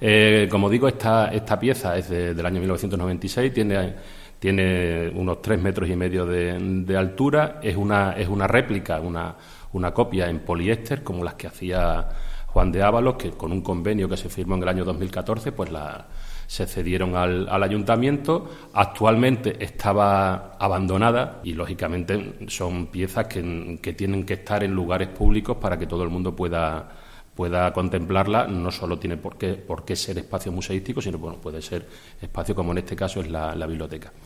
Como digo, esta pieza es del año 1996, tiene unos 3,5 metros de altura, es una réplica, una copia en poliéster, como las que hacía Juan de Ávalos, que con un convenio que se firmó en el año 2014, pues se cedieron al ayuntamiento. Actualmente estaba abandonada y, lógicamente, son piezas que tienen que estar en lugares públicos para que todo el mundo pueda contemplarla. No solo tiene por qué ser espacio museístico, sino puede ser espacio, como en este caso es la biblioteca.